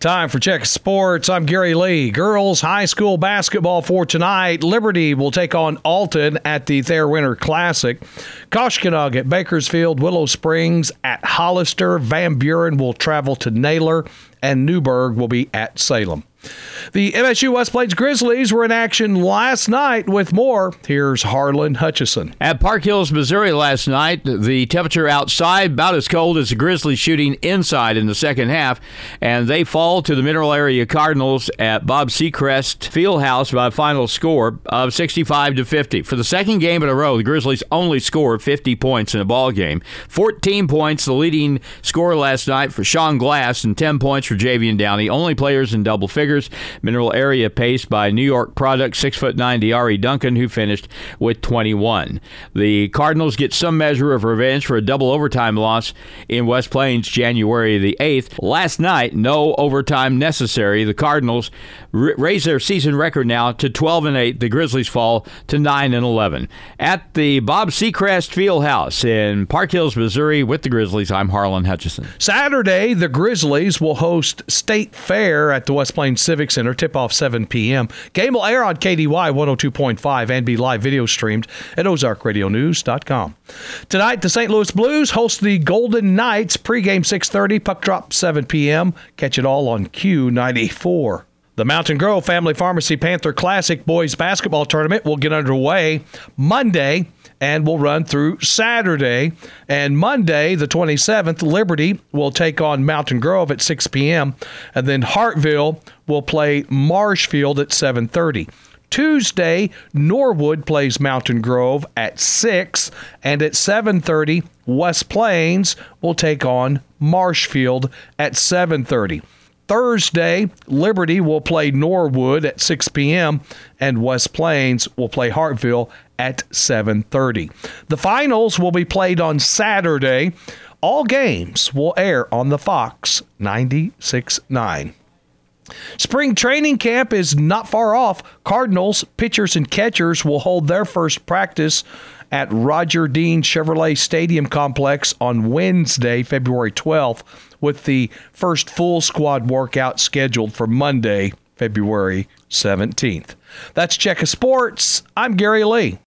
Time for Check Sports. I'm Gary Lee. Girls high school basketball for tonight. Liberty will take on Alton at the Thayer Winter Classic. Koshkonong at Bakersfield. Willow Springs at Hollister. Van Buren will travel to Naylor. And Newburgh will be at Salem. The MSU West Plains Grizzlies were in action last night with more. Here's Harlan Hutchison. At Park Hills, Missouri last night, the temperature outside about as cold as the Grizzlies shooting inside in the second half, and they fall to the Mineral Area Cardinals at Bob Seacrest Fieldhouse by a final score of 65-50. For the second game in a row, the Grizzlies only scored 50 points in a ball game. 14 points, the leading scorer last night for Sean Glass, and 10 points for Javian Downey. Only players in double figures. Mineral Area paced by New York product 6'9" Diari Duncan, who finished with 21. The Cardinals get some measure of revenge for a double overtime loss in West Plains January the 8th. Last night, no overtime necessary. The Cardinals raise their season record now to 12-8. The Grizzlies fall to 9-11. At the Bob Seacrest Fieldhouse in Park Hills, Missouri, with the Grizzlies, I'm Harlan Hutchison. Saturday, the Grizzlies will host State Fair at the West Plains Civic Center. Tip-off 7 p.m. Game will air on KDY 102.5 and be live video streamed at OzarkRadioNews.com. Tonight, the St. Louis Blues host the Golden Knights. Pregame 6:30, puck drop 7 p.m. Catch it all on Q94. The Mountain Grove Family Pharmacy Panther Classic Boys Basketball Tournament will get underway Monday and will run through Saturday. And Monday, the 27th, Liberty will take on Mountain Grove at 6 p.m. And then Hartville will play Marshfield at 7:30. Tuesday, Norwood plays Mountain Grove at 6, and at 7:30, West Plains will take on Marshfield at 7:30. Thursday, Liberty will play Norwood at 6 p.m., and West Plains will play Hartville at 7:30. The finals will be played on Saturday. All games will air on the Fox 96.9. Spring training camp is not far off. Cardinals pitchers and catchers will hold their first practice at Roger Dean Chevrolet Stadium Complex on Wednesday, February 12th, with the first full squad workout scheduled for Monday, February 17th. That's Check of Sports. I'm Gary Lee.